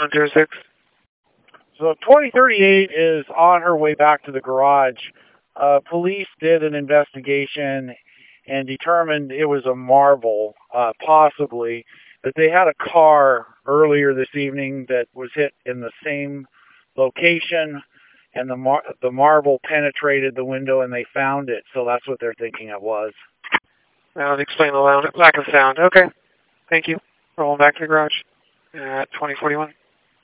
106. So 2038 is on her way back to the garage. Police did an investigation and determined it was a marble, possibly, that they had a car earlier this evening that was hit in the same location, and the marble penetrated the window and they found it, so that's what they're thinking it was. That would explain the lack of sound. Okay, thank you. Rolling back to the garage at 2041.